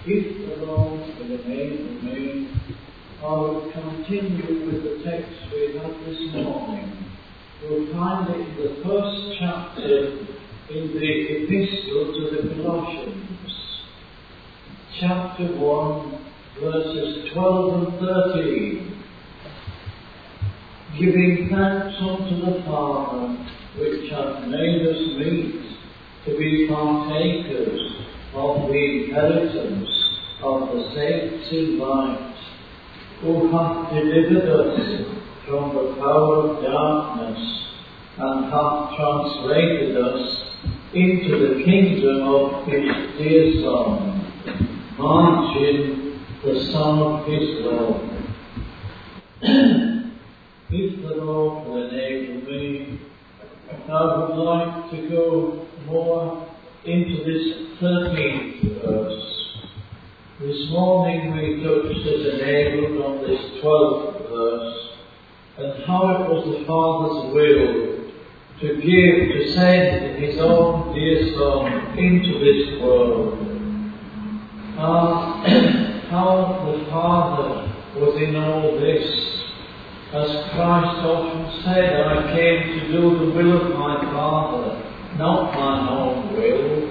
If the Lord will enable me, I will continue with the text we had this morning. You'll find it in the first chapter in the Epistle to the Colossians. Chapter 1, verses 12 and 13. Giving thanks unto the Father, which hath made us meet to be partakers of the inheritance of the saints in light, who hath delivered us from the power of darkness, and hath translated us into the kingdom of his dear Son, margin, the Son of his love. If the Lord will enable me, I would like to go more into this 13th verse. This morning we touched as enabled on this 12th verse, and how it was the Father's will to send his own dear Son into this world. How the Father was in all this. As Christ often said, I came to do the will of my Father, not mine own will.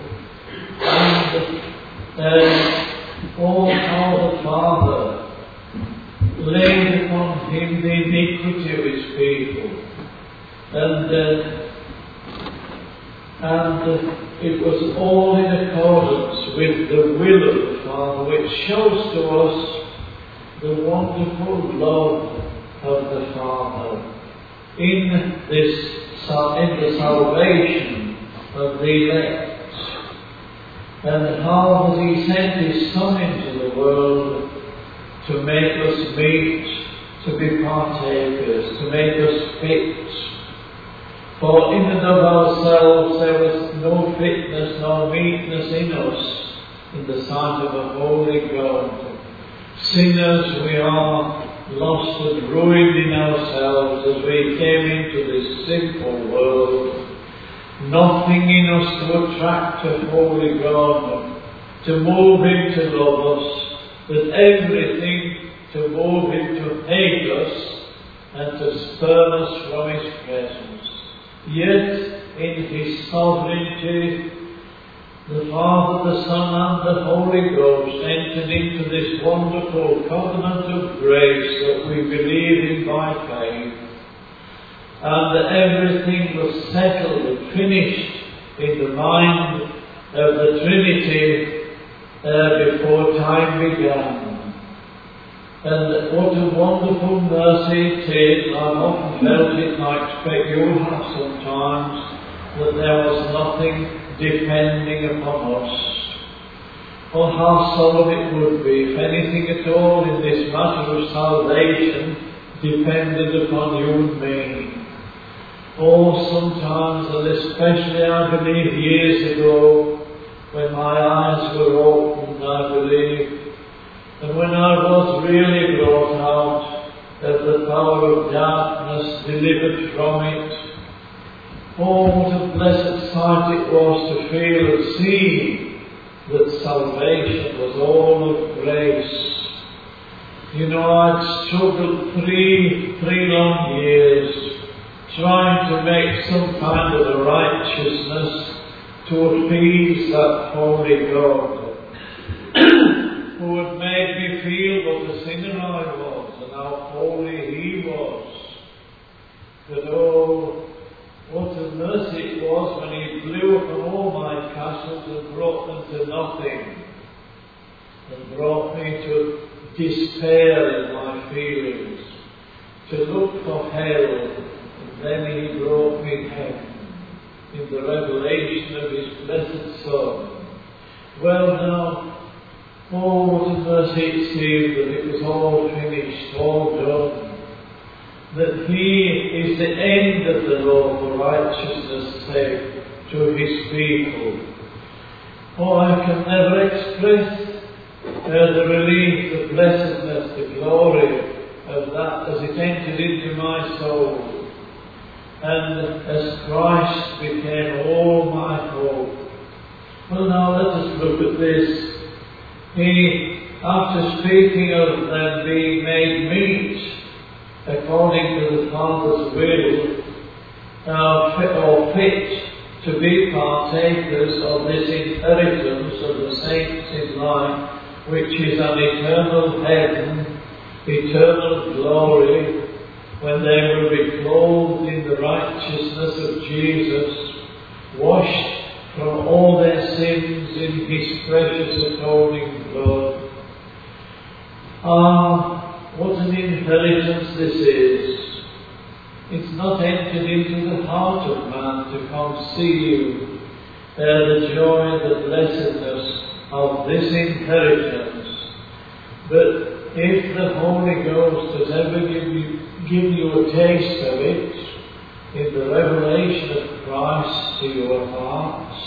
And how the Father laid upon him the iniquity of his people. And it was all in accordance with the will of the Father, which shows to us the wonderful love of the Father in the salvation of the elect, and how that he sent his Son into the world to make us meet, to be partakers, to make us fit. For in and of ourselves there was no fitness nor meetness in us in the sight of a holy God. Sinners we are, lost and ruined in ourselves as we came into this sinful world. Nothing in us to attract a holy God, to move him to love us, but everything to move him to hate us and to spurn us from his presence. Yet in his sovereignty, the Father, the Son and the Holy Ghost entered into this wonderful covenant of grace that we believe in by faith. And everything was settled and finished in the mind of the Trinity before time began. And what a wonderful mercy it is. I've often felt it, and I expect you'll have sometimes, that there was nothing depending upon us. Oh, how solemn it would be if anything at all in this matter of salvation depended upon you and me. Oh, sometimes, and especially I believe years ago, when my eyes were opened, I believe, and when I was really brought out of the power of darkness, delivered from it. Oh, what a blessed sight it was to feel and see that salvation was all of grace. You know, I'd struggled three long years trying to make some kind of a righteousness to appease that holy God who had made me feel what a sinner I was and how holy he was. But oh, what a mercy it was when he blew up all my castles and brought them to nothing, and brought me to despair in my feelings, to look for hell, and then he brought me heaven in the revelation of his blessed Son. Well now, oh, what a mercy it seemed that it was all finished, all done. That he is the end of the law for righteousness' sake to his people. Oh, I can never express the relief, the blessedness, the glory of that as it entered into my soul. And as Christ became all my hope. Well, now let us look at this. He, after speaking of them being made meet according to the Father's will, or fit to be partakers of this inheritance of the saints in light, which is an eternal heaven, eternal glory, when they will be clothed in the righteousness of Jesus, washed from all their sins in His precious atoning blood. What an inheritance this is! It's not entered into the heart of man to conceive the joy, the blessedness of this inheritance. But if the Holy Ghost has ever given you a taste of it in the revelation of Christ to your hearts,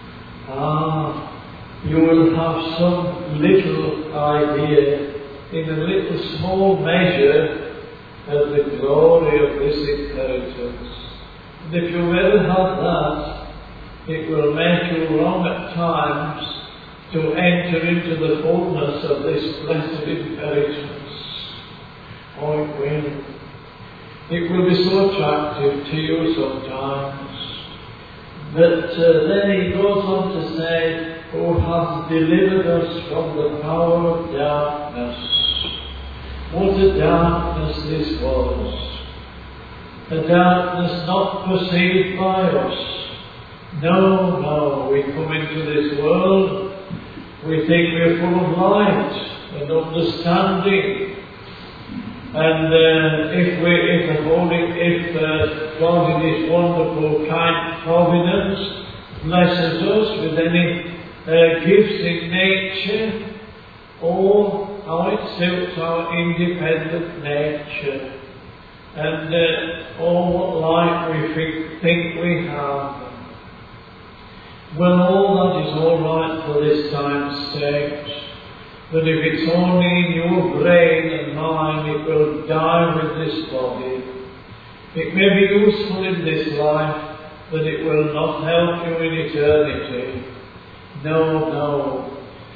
you will have some little idea, in a little small measure, of the glory of this inheritance. And if you've ever had that, it will make you long at times to enter into the fullness of this blessed inheritance. Oh, it will. It will be so attractive to you sometimes. But then he goes on to say, who has delivered us from the power of darkness. What a darkness this was. A darkness not perceived by us. No, we come into this world, we think we're full of light and understanding. And if God in His wonderful kind providence blesses us with any gifts in nature, or how it suits our independent nature, and what light we think we have. Well, all that is all right for this time's sake, but if it's only in your brain and mind, it will die with this body. It may be useful in this life, but it will not help you in eternity. No.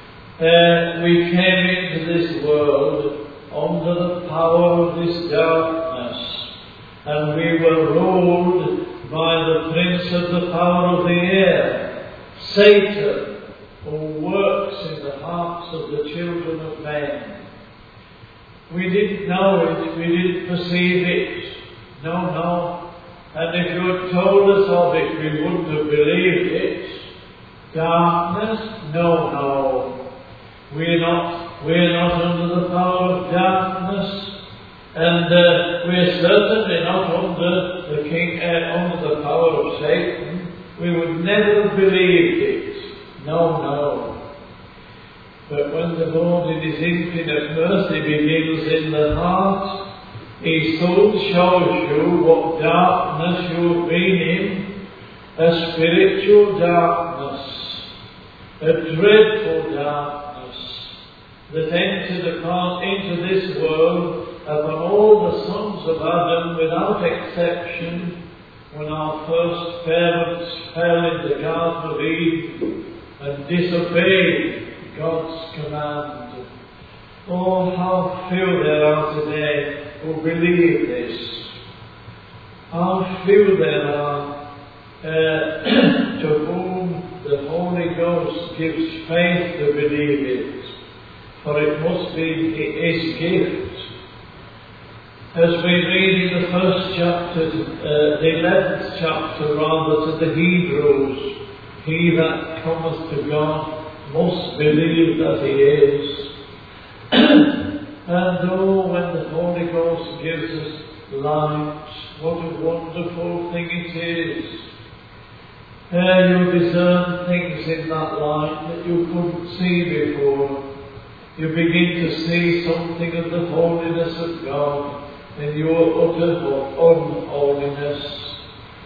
We came into this world under the power of this darkness, and we were ruled by the prince of the power of the air, Satan, who works in the hearts of the children of men. We didn't know it, we didn't perceive it. No. And if you had told us of it, we wouldn't have believed it. Darkness? No. We're not under the power of darkness, and we're certainly not under the power of Satan. We would never have believed it. No. But when the Lord in His infinite mercy begins in the heart, He soon shows you what darkness you've been in, a spiritual darkness, a dreadful darkness, that entered into this world upon all the sons of Adam without exception, when our first parents fell in the Garden of Eden and disobeyed God's command. Oh, how few there are today who believe this. How few there are to whom the Holy Ghost gives faith to believe it. For it must be His gift. As we read in the first chapter, the 11th chapter rather, to the Hebrews, he that cometh to God must believe that He is. And when the Holy Ghost gives us light, what a wonderful thing it is. You discern things in that light that you couldn't see before. You begin to see something of the holiness of God in your utter unholiness.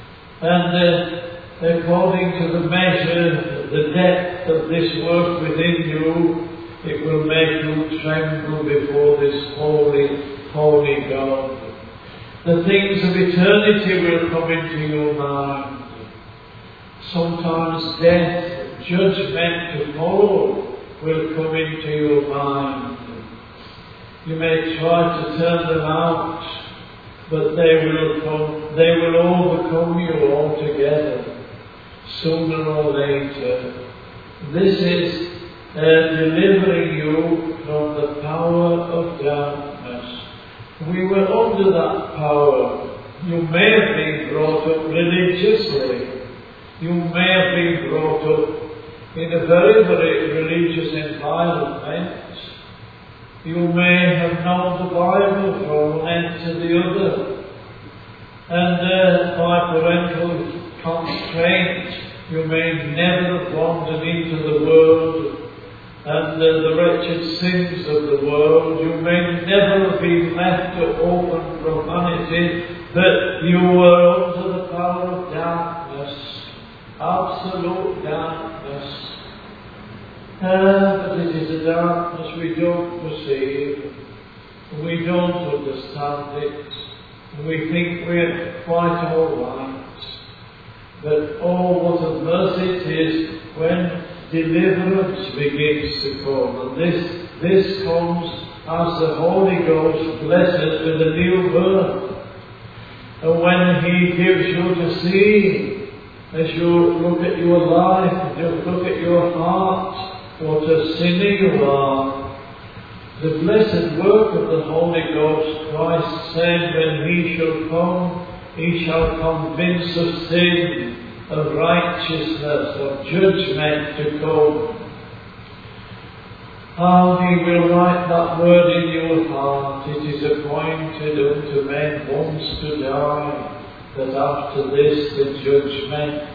And according to the measure, the depth of this work within you, it will make you tremble before this holy God. The things of eternity will come into your mind. Sometimes death, judgment to follow, will come into your mind. You may try to turn them out, but they will overcome you altogether, sooner or later. This is delivering you from the power of darkness. We were under that power. You may have been brought up religiously. You may have been brought up in a very, very religious environment. You may have known the Bible from one end to the other. And by parental constraint, you may never have wandered into the world and the wretched sins of the world. You may never have been left to open from vanity, but you were under the power of darkness, absolute darkness. But it is a darkness we don't perceive, we don't understand it, we think we're quite all right. But oh, what a mercy it is when deliverance begins to come. And this comes as the Holy Ghost blesses with a new birth. And when He gives you to see, as you look at your life, as you look at your heart, what a sinner you are. The blessed work of the Holy Ghost, Christ said, when He shall come, He shall convince of sin, of righteousness, of judgment to come. How He will write that word in your heart. It is appointed unto men once to die, that after this the judgment.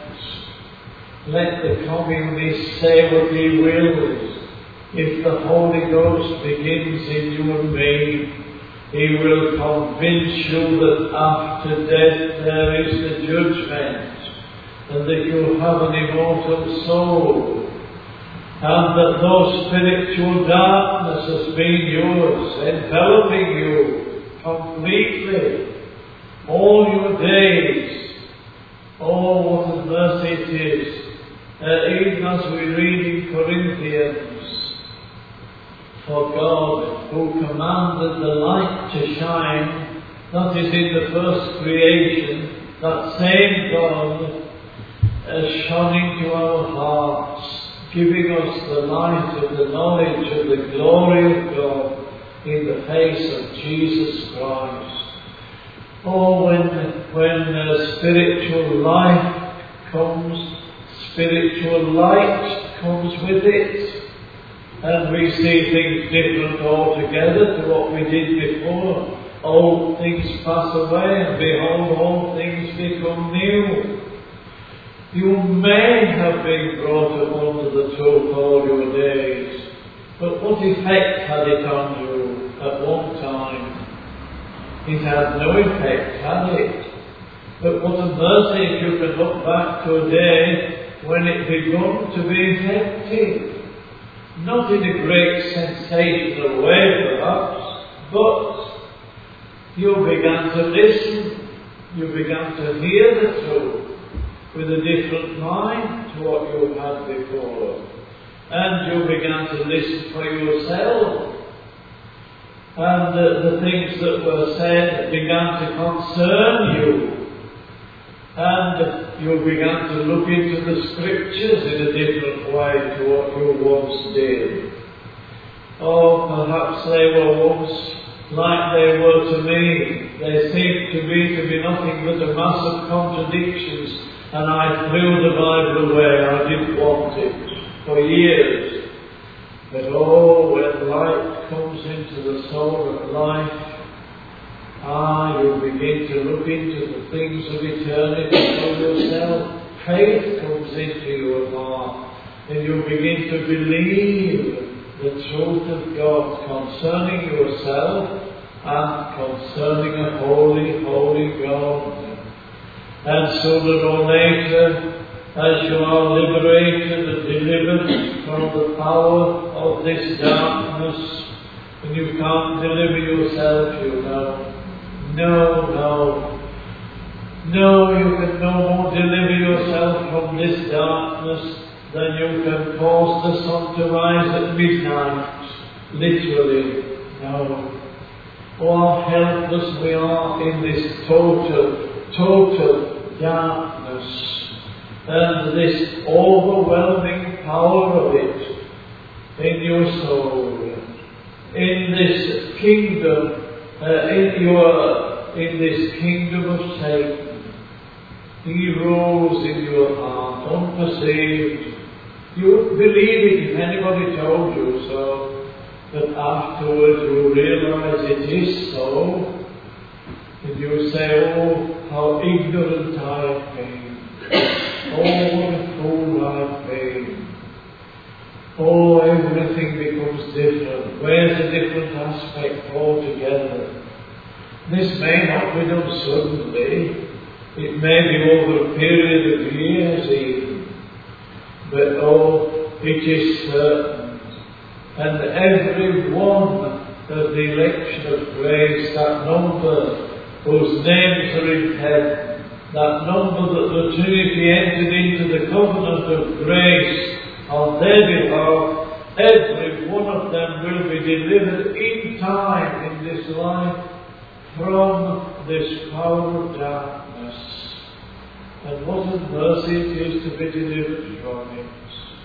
Let the communist say what he wills. If the Holy Ghost begins in you and me, He will convince you that after death there is the judgment, and that you have an immortal soul, and that though spiritual darkness has been yours, enveloping you completely, all your days, oh, what a mercy it is. Even as we read in Corinthians, for God, who commanded the light to shine, that is in the first creation, that same God has shone into our hearts, giving us the light of the knowledge of the glory of God in the face of Jesus Christ. Oh, when spiritual life comes, spiritual light comes with it, and we see things different altogether to what we did before. Old things pass away, and behold, all things become new. You may have been brought up under the truth all your days, but what effect had it on you at one time? It had no effect, had it? But what a mercy if you can look back to a day when it began to be effective. Not in a great sensational way perhaps, but you began to listen, you began to hear the truth with a different mind to what you had before. And you began to listen for yourself. And the things that were said began to concern you. And you began to look into the Scriptures in a different way to what you once did. Oh, perhaps they were once like they were to me. They seemed to me to be nothing but a mass of contradictions, and I threw the Bible away. I didn't want it for years. But oh, when light comes into the soul of life, you begin to look into the things of eternity for yourself. Faith comes into your heart, and you begin to believe the truth of God concerning yourself and concerning a holy, holy God. And sooner or later, as you are liberated and delivered from the power of this darkness, and you can't deliver yourself, you know. No, you can no more deliver yourself from this darkness then you can cause the sun to rise at midnight. Literally, no. Oh, how helpless we are in this total darkness, and this overwhelming power of it in your soul, in this kingdom, in this kingdom of Satan. He rules in your heart, unperceived. You wouldn't believe it if anybody told you so, but afterwards you realize it is so, and you say, oh, how ignorant I have been. Oh, what a fool I have been. Oh, everything becomes different. Where's a different aspect altogether? This may not be done suddenly. It may be over a period of years even. But oh, it is certain. And every one of the election of grace, that number whose names are in heaven, that number that the Trinity entered into the covenant of grace on their behalf, every one of them will be delivered in time in this life from this power of darkness. And what a mercy it is to be delivered from it.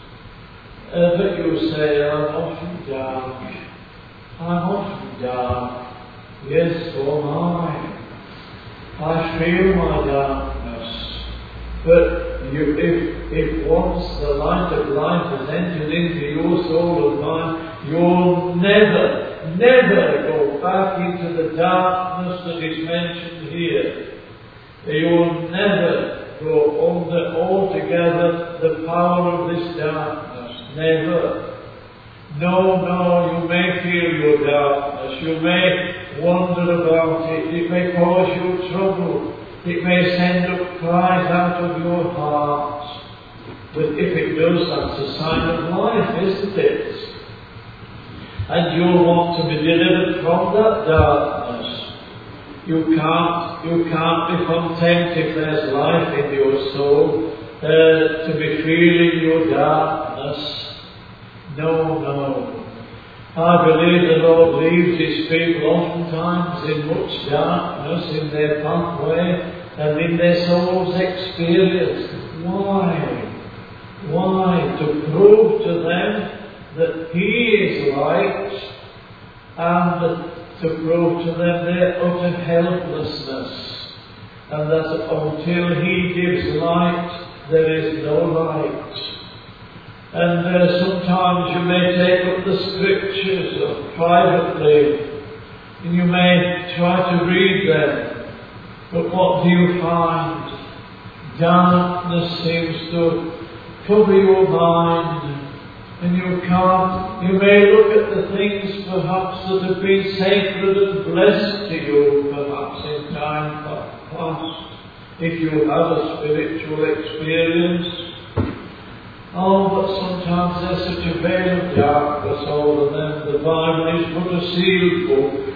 But you say, I'm often dark. I'm often dark. Yes, so am I. I feel my darkness. But if once the light of life has entered into your soul and mine, you'll never go back into the darkness that is mentioned here. You'll never go under altogether the power of this darkness. Never. No, you may feel your darkness. You may wonder about it. It may cause you trouble. It may send up cries out of your heart. But if it does, that's a sign of life, isn't it? And you'll want to be delivered from that darkness. You can't be content if there's life in your soul to be feeling your darkness. No. I believe the Lord leaves His people oftentimes in much darkness in their pathway and in their soul's experience. Why? To prove to them that He is light, and to prove to them their utter helplessness, and that until He gives light, there is no light. And sometimes you may take up the scriptures privately, and you may try to read them, but what do you find? Darkness seems to cover your mind, and you may look at the things perhaps that have been sacred and blessed to you, perhaps in time past, if you have a spiritual experience. Oh, but sometimes there's such a veil of darkness over them. The Bible is but a sealed book.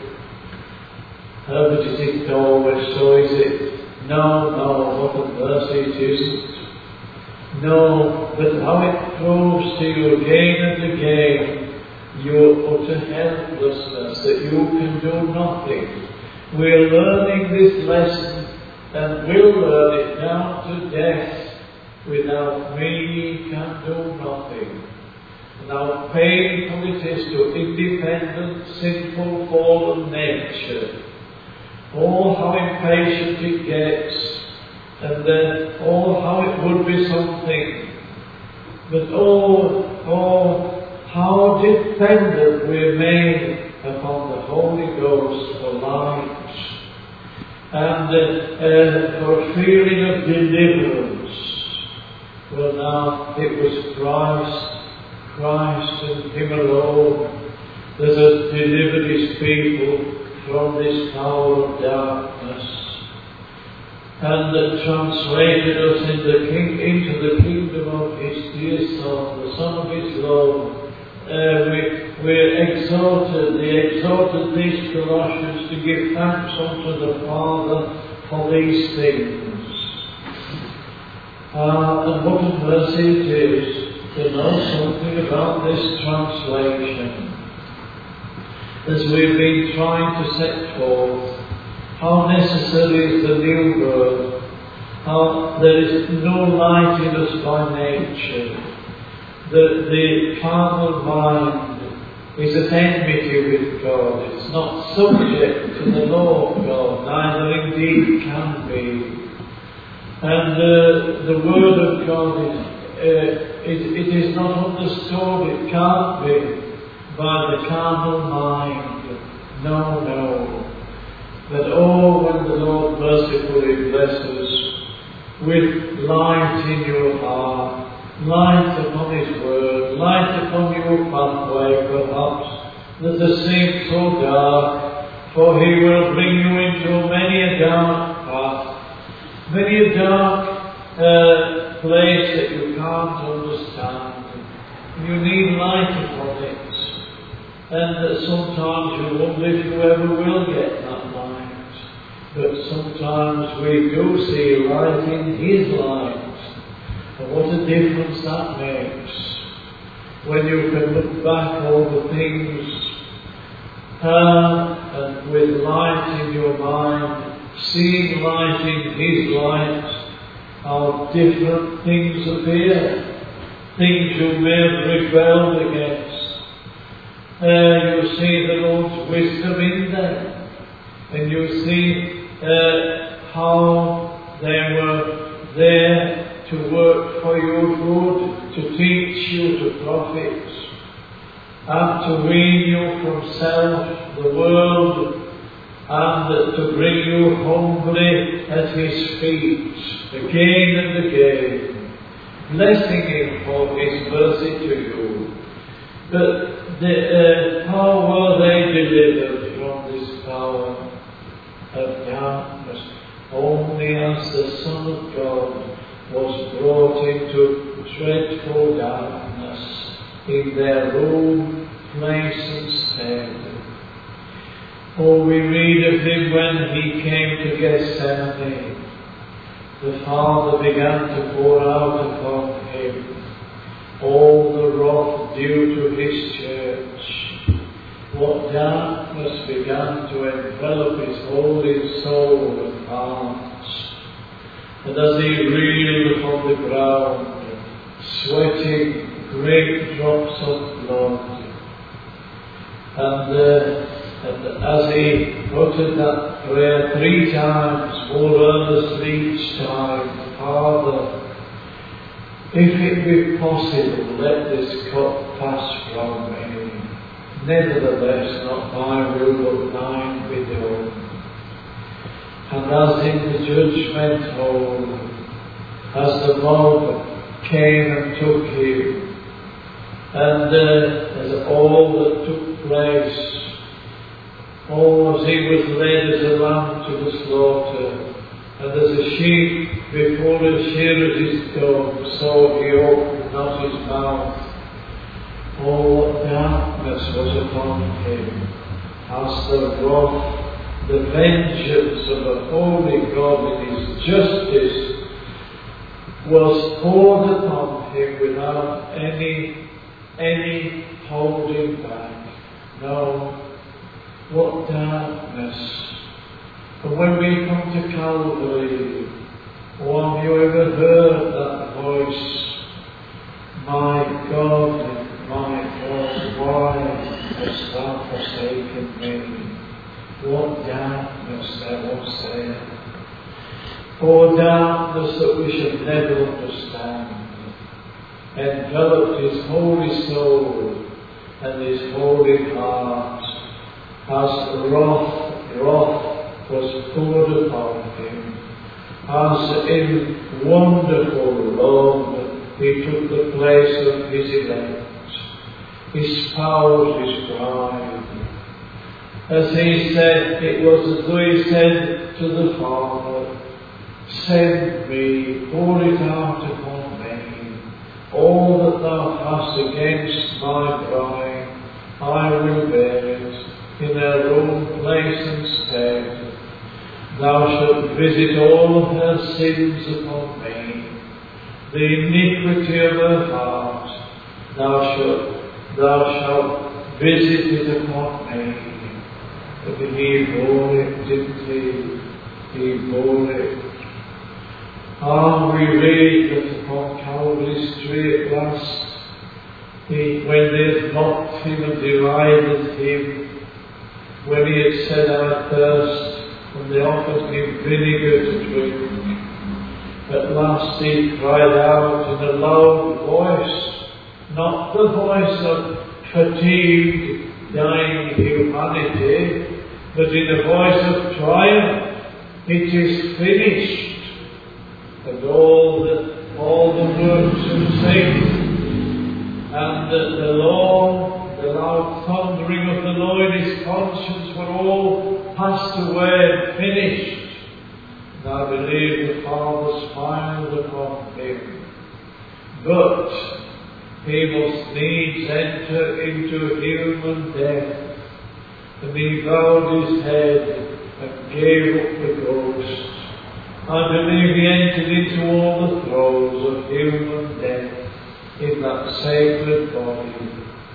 But is it always so, is it? No, what a mercy it isn't. No, but how it proves to you again and again your utter helplessness, that you can do nothing. We're learning this lesson, and we'll learn it down to death. Without me ye can do nothing. And how painful it is to independent, sinful, fallen nature. Oh, how impatient it gets. And then, oh, how it would be something. But oh, how dependent we're made upon the Holy Ghost for light. And for a feeling of deliverance. Well, now, it was Christ and Him alone that has delivered His people from this power of darkness, and that translated us into the kingdom of His dear Son, the Son of His love. We're exhorted, He exhorted these Colossians to give thanks unto the Father for these things. And what a mercy it is to know something about this translation. As we've been trying to set forth how necessary is the new birth, how there is no light in us by nature, that the carnal mind is at enmity with God, it's not subject to the law of God, neither indeed can be. And the Word of God it is not understood, it can't be, by the carnal mind. No. But when the Lord mercifully blesses with light in your heart, light upon His Word, light upon your pathway perhaps, that seems so dark, for He will bring you into many a dark path, many a dark place that you can't understand. You need light upon it. And sometimes you wonder if you ever will get that light. But sometimes we do see light in His light. And what a difference that makes. When you can look back over things and with light in your mind, seeing light in His light, how different things appear, things you may have rebelled against. You see the Lord's wisdom in them, and you see how they were there to work for your good, to teach you, to profit, and to wean you from self, the world, and to bring you humbly at His feet, again and again, blessing Him for His mercy to you. But how were they delivered from this power of darkness? Only as the Son of God was brought into dreadful darkness in their own place and stead. We read of Him when He came to Gethsemane. The Father began to pour out upon Him all the wrath due to His church. What darkness began to envelop His holy soul and heart. And as He reeled upon the ground, sweating great drops of blood, and as He uttered that prayer 3 times, more earnestly each time, Father, if it be possible, let this cup pass from me. Nevertheless, not my will, but thine be done. And as in the judgment hall, as the mob came and took Him, and as all that took place, as He was led as a lamb to the slaughter, and as a sheep before the shearers is dumb, so He opened not His mouth. What darkness was upon Him, as the wrath, the vengeance of the holy God in His justice was poured upon Him without any holding back. No, what darkness. And when we come to Calvary, have you ever heard that voice? My God, why hast thou forsaken me? What darkness there was there. Darkness that we should never understand, enveloped His holy soul and His holy heart, as wrath was poured upon Him, as in wonderful love He took the place of His elect, His spouse, His bride. As He said, it was as though He said to the Father, send me, pour it out upon me. All that thou hast against my bride, I will bear it in their own place and stead. Thou shalt visit all her sins upon me, the iniquity of her heart, Thou shalt visit it upon me. But he bore it, didn't he? He bore it. We read that upon Calvary's tree at last, when they had mocked him and derided him, when he had said, I thirst, and they offered him vinegar to drink, at last he cried out in a loud voice, not the voice of fatigued, dying humanity, but in a voice of triumph, it is finished. And all the works of Satan and the loud thundering of the Lord, his conscience, were all passed away and finished. And I believe the Father smiled upon him. But he must needs enter into human death. And he bowed his head and gave up the ghost. I believe he entered into all the throes of human death in that sacred body.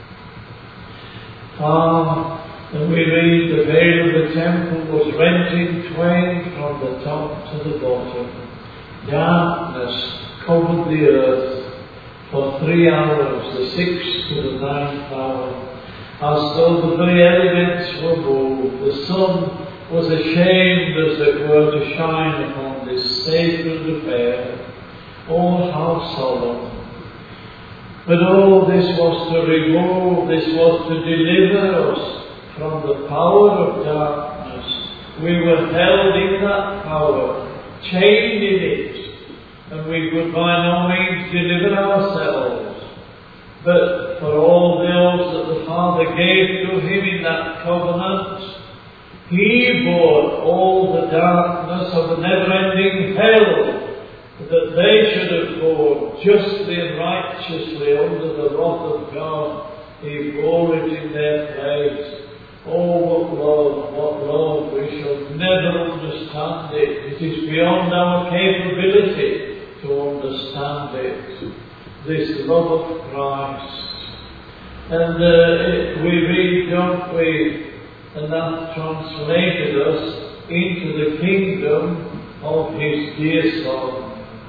And we read the veil of the temple was rent in twain from the top to the bottom. Darkness covered the earth for 3 hours, the 6th to the 9th hour, as though the very elements were moved. The sun was ashamed, as it were, to shine upon this sacred affair. Oh, how solemn! But all this was to remove, this was to deliver us from the power of darkness. We were held in that power, chained in it, and we could by no means deliver ourselves. But for all those that the Father gave to him in that covenant, he bore all the darkness of the never-ending hell that they should have borne justly and righteously under the wrath of God. He bore it in their place. Oh, what love, we shall never understand it. It is beyond our capability to understand it. This love of Christ. And we read, don't we, and that translated us into the kingdom of his dear Son.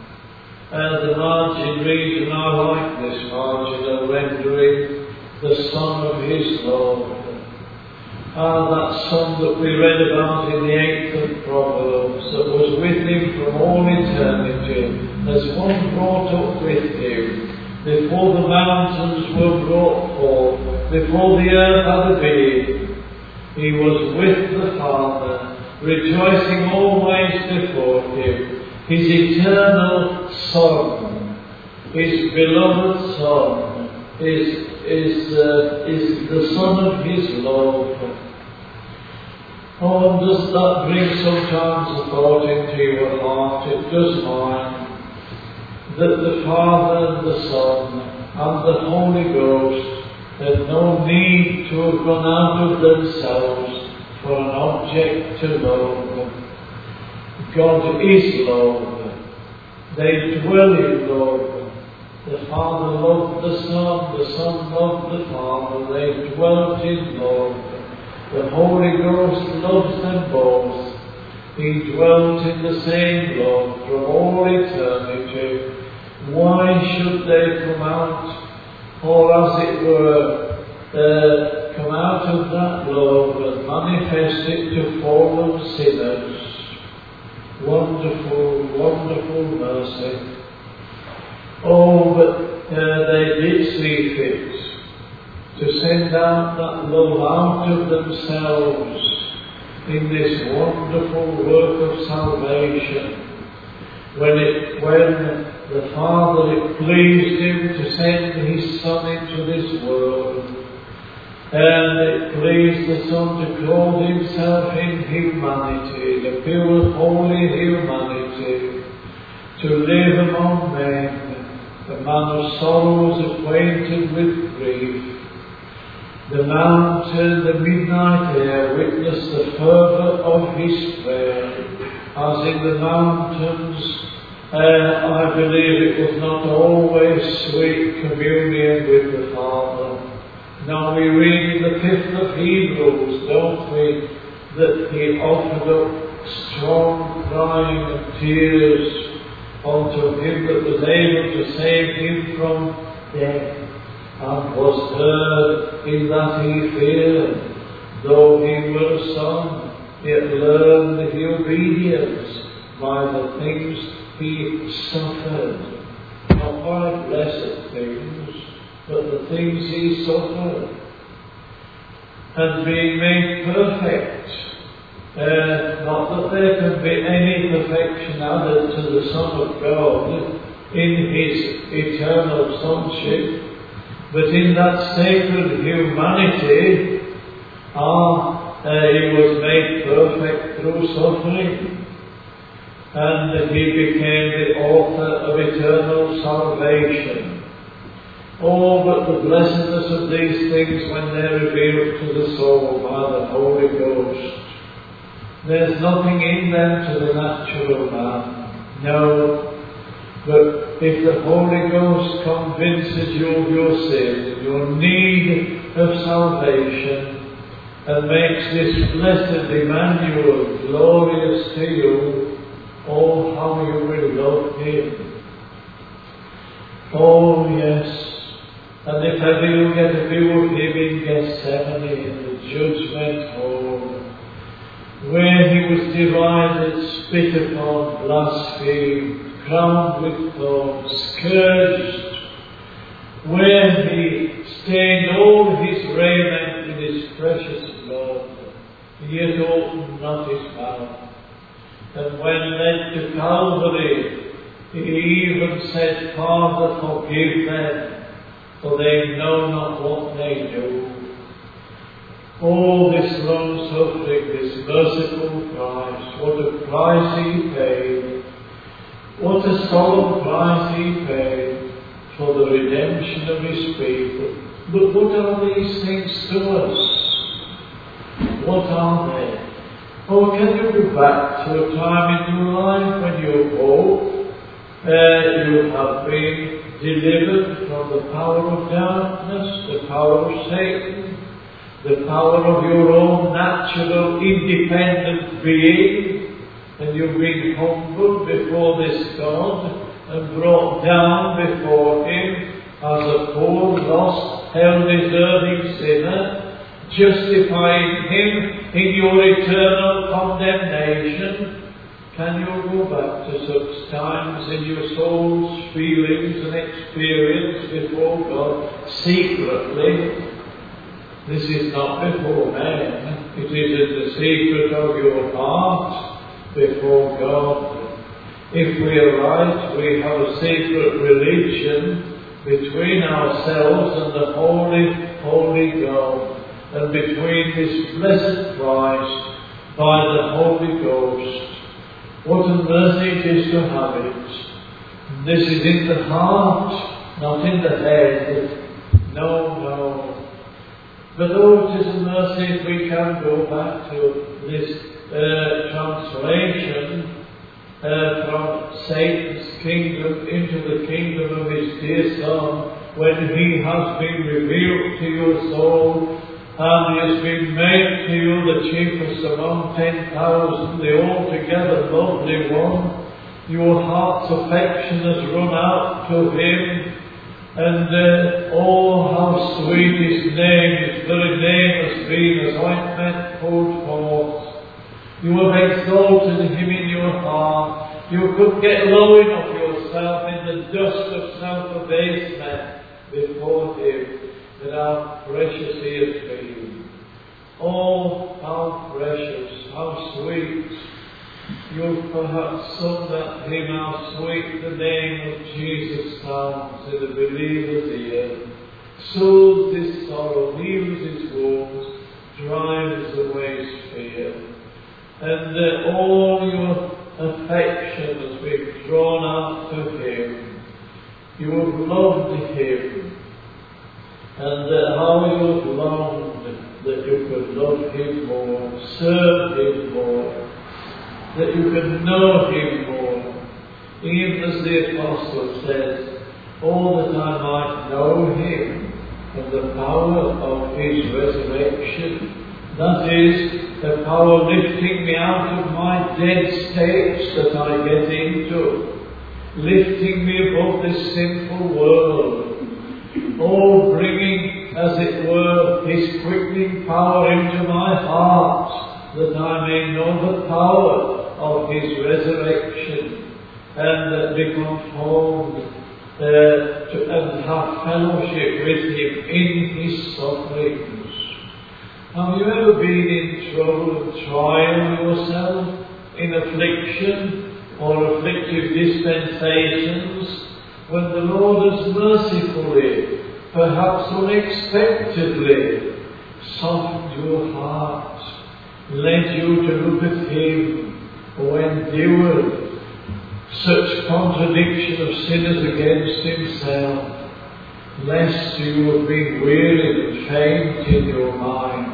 And the margin reads, and I like this marginal rendering, the Son of his Lord. That Son that we read about in the 8th of Proverbs, that was with him from all eternity, as one brought up with him, before the mountains were brought forth, before the earth had a being. He was with the Father, rejoicing always before him. His eternal Son, his beloved Son, is the Son of his love. Oh, does that bring sometimes a thought into your heart? It does mine. That the Father and the Son and the Holy Ghost had no need to have gone out of themselves for an object to love. God is love. They dwell in love. The Father loved the Son loved the Father. They dwelt in love. The Holy Ghost loves them both. He dwelt in the same love from all eternity. Why should they come out, or as it were, come out of that love and manifest it to fallen sinners? Wonderful, wonderful mercy. Oh, but they did see fit to send out that love out of themselves in this wonderful work of salvation. When the Father, it pleased him to send his Son into this world, and it pleased the Son to clothe himself in humanity, the pure, holy humanity, to live among men, a man of sorrows, acquainted with grief. The mountain, the midnight air, witness the fervour of his prayer, as in the mountains I believe it was not always sweet communion with the Father. Now we read in the 5th of Hebrews, don't we, that he offered up strong crying and tears unto him that was able to save him from death, and was heard in that he feared. Though he were a son, yet learned he obedience by the things he suffered. Not by blessed things, but the things he suffered. And being made perfect, not that there can be any perfection added to the Son of God in his eternal sonship, but in that sacred humanity, he was made perfect through suffering, and he became the author of eternal salvation. Oh, but the blessedness of these things when they're revealed to the soul by the Holy Ghost. There's nothing in them to the natural man. No. But if the Holy Ghost convinces you of your sin and your need of salvation, and makes this blessed Emmanuel glorious to you, oh, how you will love him. Oh, yes. And if ever you get a view of him in Gethsemane, in the judgment hall, where he was derided, spit upon, blasphemed, crowned with thorns, scourged, where he stained all his raiment in his precious blood, yet opened not his mouth. And when led to Calvary, he even said, Father, forgive them, for they know not what they do. Oh, this long suffering, this merciful Christ, what a price he paid, what a solemn price he paid for the redemption of his people. But what are these things to us? What are they? Oh, can you go back to a time in your life when you hope you have been delivered from the power of darkness, the power of Satan, the power of your own natural independent being, and you've been humbled before this God and brought down before him as a poor, lost, hell-deserving sinner, justifying him in your eternal condemnation. Can you go back to such times in your soul's feelings and experience before God secretly? This is not before men, it is in the secret of your heart before God. If we are right, we have a secret religion between ourselves and the holy, holy God, and between this blessed Christ by the Holy Ghost. What a mercy it is to have it. This is in the heart, not in the head. No, no. But oh, it is a mercy if we can go back to this translation from Satan's kingdom into the kingdom of his dear Son, when he has been revealed to your soul, and he has been made to you the chiefest among 10,000, the altogether lovely one. Your heart's affection has run out to him, and oh, how sweet his name, his very name has been as ointment poured forth. You have exalted him in your heart. You could get low enough yourself in the dust of self-abasement before him, that how precious he has been. Oh, how precious, how sweet. You've perhaps sung that hymn, how sweet the name of Jesus sounds in the believer's ear. Soothes his sorrow, heals his wounds, drives away his fear. And all your affection has been drawn out to him. You have loved him. And how you have longed that you could love him more, serve him more, that you could know him more, even as the Apostle said, "Oh, that I might know him and the power of his resurrection." That is, the power lifting me out of my dead states that I get into, lifting me above this sinful world. Oh, bringing, as it were, his quickening power into my heart, that I may know the power of his resurrection, and be conformed and have fellowship with him in his sufferings. Have you ever been in trouble and trial yourself, in affliction or afflictive dispensations, when the Lord has mercifully, perhaps unexpectedly, softened your heart, led you to look at him who endured such contradiction of sinners against himself, lest you have been wearied and faint in your mind?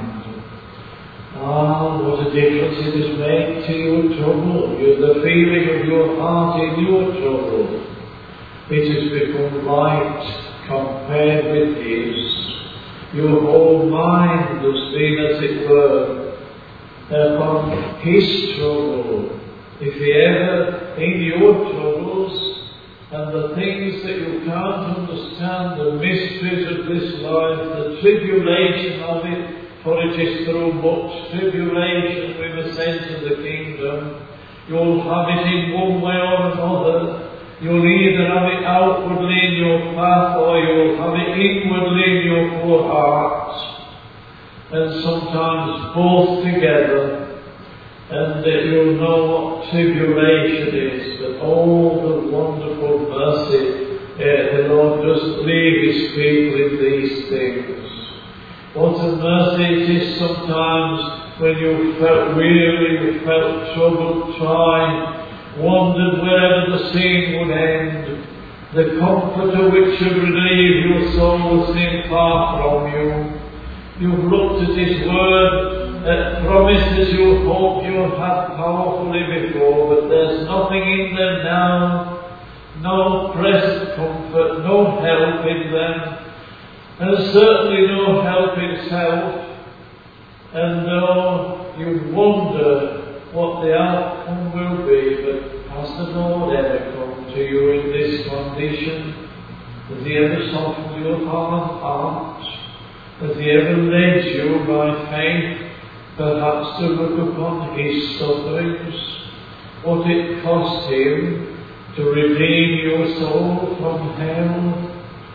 Ah, what a difference it has made to your trouble, the feeling of your heart in your trouble. It has become light compared with his. Your whole mind has been, as it were, upon his trouble. If he ever, in your troubles and the things that you can't understand, the mysteries of this life, the tribulation of it, for it is through much tribulation we must enter the kingdom, you'll have it in one way or another. You'll either have it outwardly in your path, or you'll have it inwardly in your poor heart, and sometimes both together. And that you'll know what tribulation is, but all the wonderful mercy the Lord doesn't leave his people in these things. What a mercy it is sometimes when you felt weary, you felt troubled, tried, wondered wherever the scene would end. The Comforter which should relieve your soul seemed far from you. You've looked at his word, promises you hope you have had powerfully before, but there's nothing in them now, no present comfort, no help in them, and certainly no help in self. And though you wonder what the outcome will be, but has the Lord ever come to you in this condition? Has he ever softened your heart? Has he ever led you by faith, perhaps to look upon his sufferings, what it cost him to redeem your soul from hell?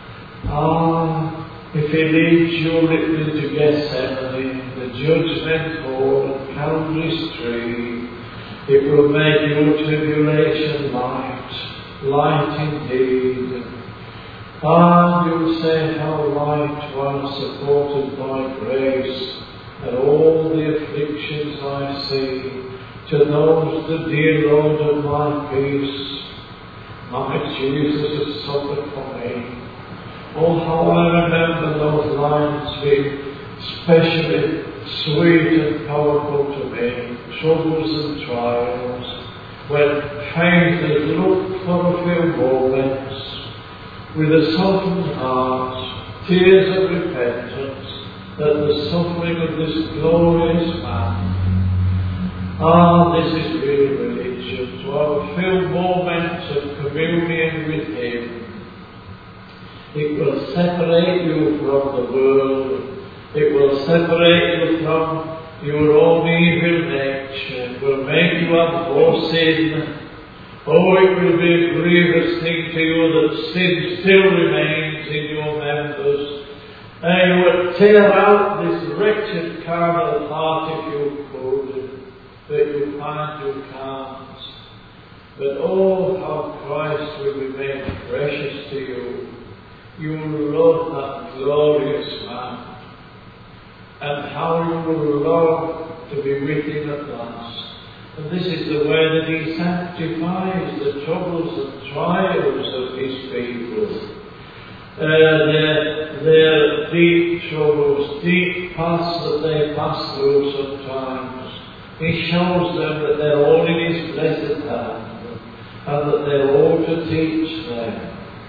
Ah, if he leads you into Gethsemane, the judgment hall and Calvary's tree, it will make your tribulation light indeed. And you'll say, how light while supported by grace, and all the afflictions I see, to those the dear Lord of my peace, my Jesus has suffered for me. Oh, how I remember those lines being especially sweet and powerful to me, troubles and trials, when faith has looked for a few moments, with a softened heart, tears of repentance, at the suffering of this glorious man. Ah, this is real religion, to have a few moments of communion with him. It will separate you from the world. It will separate you from your own evil nature. It will make you abhor sin. Oh, it will be a grievous thing to you that sin still remains in your members. And you would tear out this wretched carnal heart if you could, but you find you can't. But oh, how Christ will be made precious to you. You will love that glorious man, and how you will love to be with him at last. And this is the way that he sanctifies the troubles and trials of his people. Their deep troubles, deep paths that they pass through sometimes. He shows them that they're all in his blessed hand, and that they're all to teach them.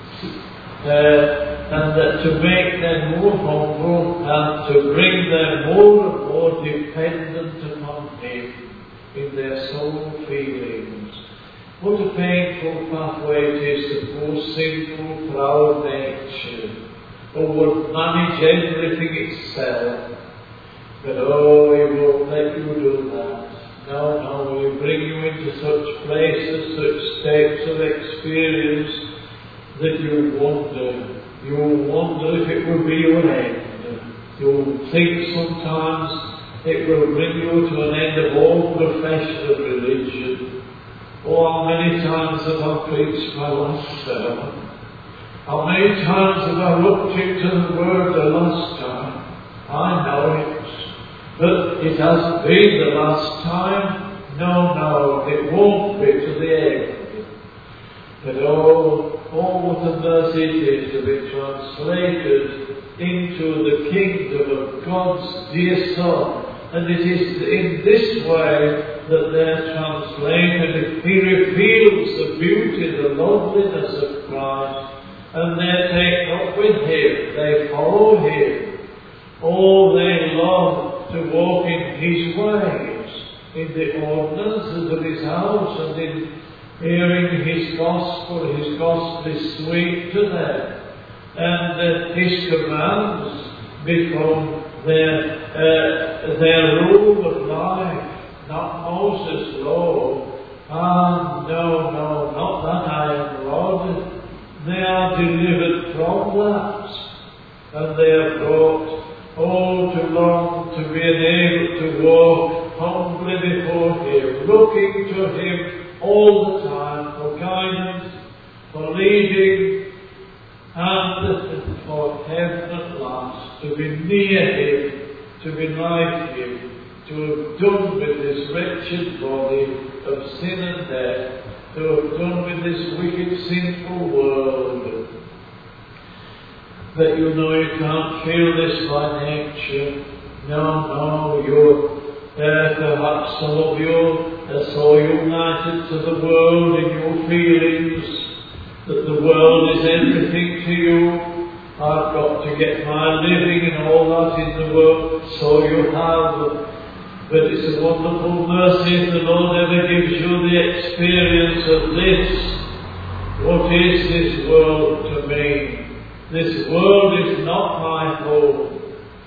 And that to make them more humble and to bring them more and more dependent upon Him in their soul feelings. What a painful pathway it is to poor sinful, proud nature, who would manage everything itself. But oh, He won't let you do that. No, He will bring you into such places, such states of experience, that you wonder if it will be your end. You'll think sometimes it will bring you to an end of all profession of religion. Oh, how many times have I preached my last sermon? How many times have I looked into the Word the last time? I know it. But it hasn't been the last time. No, it won't be to the end. But oh, what a mercy it is to be translated into the kingdom of God's dear Son. And it is in this way that they're translated. He reveals the beauty, the loveliness of Christ, and they're taken up with Him. They follow Him. Oh, they love to walk in His ways, in the ordinances of His house, and in hearing His gospel. His gospel is sweet to them, and His commands become their rule of life, not Moses' law. No, not that iron rod. They are delivered from that, and they are brought, to long to be enabled to walk humbly before Him, looking to Him all the time for guidance, for leading, and for heaven at last, to be near Him, to be like Him, to have done with this wretched body of sin and death, to have done with this wicked, sinful world. That you can't feel this by nature. No, you're perhaps some of you are so united to the world in your feelings that the world is everything to you. I've got to get my living and all that in the world, so you have. But it's a wonderful mercy if the Lord ever gives you the experience of this. What is this world to me? This world is not my home.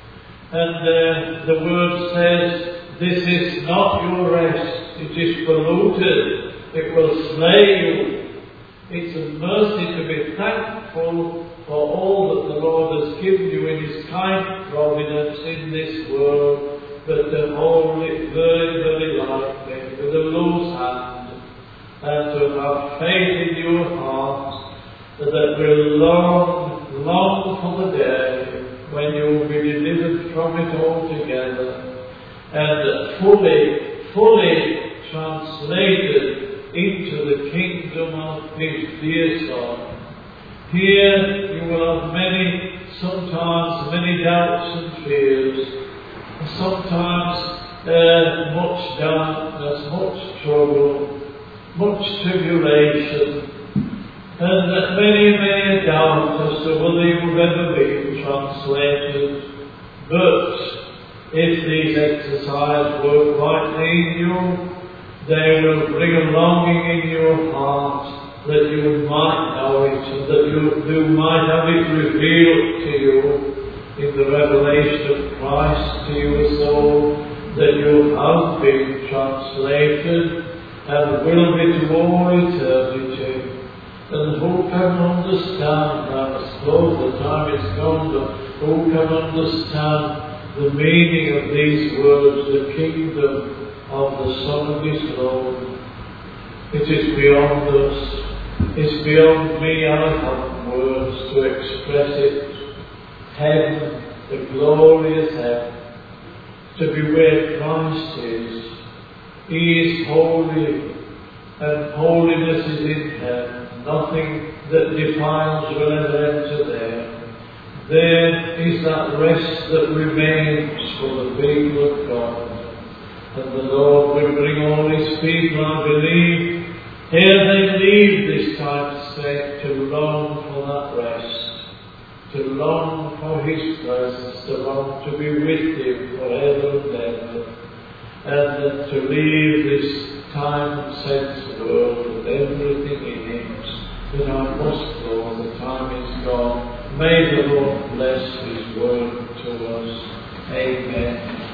And the Word says, this is not your rest. It is polluted. It will slay you. It's a mercy to be thankful for all that the Lord has given you in His kind providence in this world, but to hold it very, very lightly, with a loose hand, and to have faith in your heart that will long for the day when you will be delivered from it altogether, and fully translated into the kingdom of His dear Son. Here you will have sometimes many doubts and fears, sometimes much darkness, much trouble, much tribulation, and many doubts as to whether you will ever be translated. But if these exercises work rightly in you, they will bring a longing in your heart that you might know it, and that you might have it revealed to you in the revelation of Christ to your soul, that you have been translated and will be to all eternity. And who can understand that? I suppose the time is gone, but who can understand the meaning of these words, the kingdom of the Son of His Lord? It is beyond us. It's beyond me. I have words to express it. Heaven, the glorious heaven, to be where Christ is. He is holy, and holiness is in heaven. Nothing that defiles will ever enter there. There is that rest that remains for the people of God. And the Lord will bring all His people, I believe, Here they leave this time state to long for that rest, to long for His presence, to long to be with Him forever and ever, and to leave this time and sense world with everything in it, that I must go, the time is gone. May the Lord bless His word to us. Amen.